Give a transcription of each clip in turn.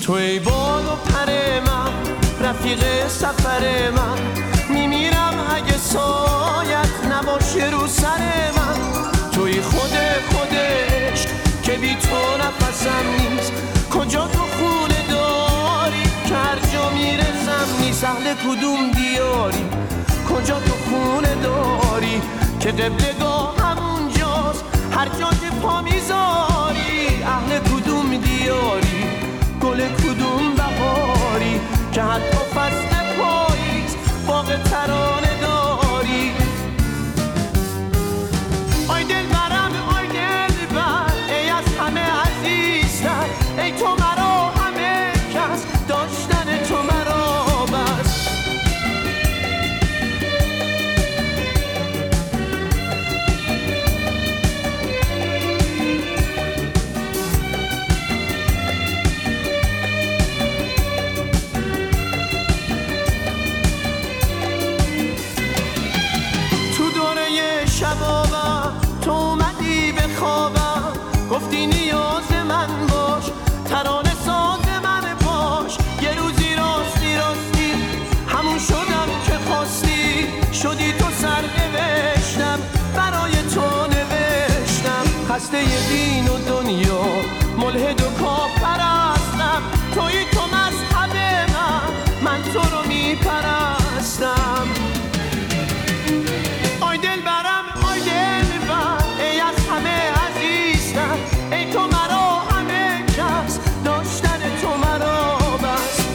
تو ای بال و پر من، رفیق سفر من، میمیرم اگه سایت نباشه رو سر من. توی خودش که بی تو نفسم نیست، کجا تو خونه داری که هر جا میرسم نیست. اهل کدوم دیاری، کجا تو خونه داری که قبلگاه همونجاست هر جا که پا میذاری. اهل کدوم دیاری، گل کدوم بهاری که حتی فصل پاییز باغ ترانه داری. آی دل برم، آی دل بر، ای از همه عزیزتر، ای تو مرا همه کس، داشتن تو مرا بس. شبابم تو اومدی به خوابم، گفتی نیاز من باش، ترانه ساز من باش. یه روزی راستی همون شدم که خواستی، شدی تو سرنوشتم، برای تو نوشتم. خسته دین و دنیا، ملحد و کافرستم، توی تو مذهب من تو رو میپرستم. آی دل برم، آی دل بر، ای از همه عزیزتر، ای تو مرا همه کس، داشتن تو مرا بس.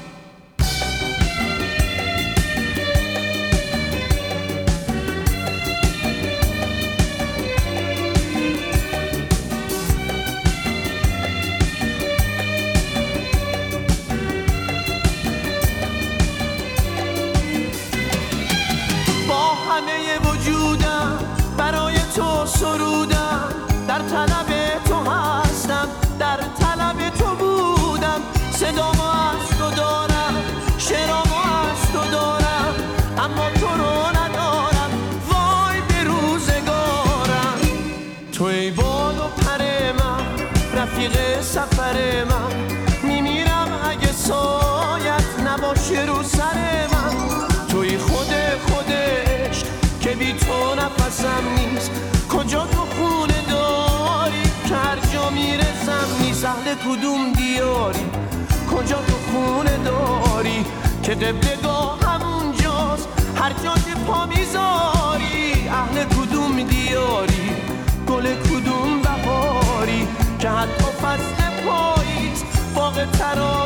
همه وجودم برای تو سرودم، در طلب تو هستم، در طلب تو بودم. صدامو از تو دارم، شعرامو از تو دارم، اما تو رو ندارم، وای به روزگارم. تو ای بال و پر من، رفیق سفر من، میمیرم اگه سایت نباشه رو سر من. توی خودش که بی تو نفسم نیست، کجا تو خونه داری که هر جا میرسم نیست. اهل کدوم دیاری، کجا تو خونه داری که قبلگاه همونجاست هر جا که پا میذاری. اهل کدوم دیاری، گل کدوم بهاری که حتی فصل پاییز باغ ترانه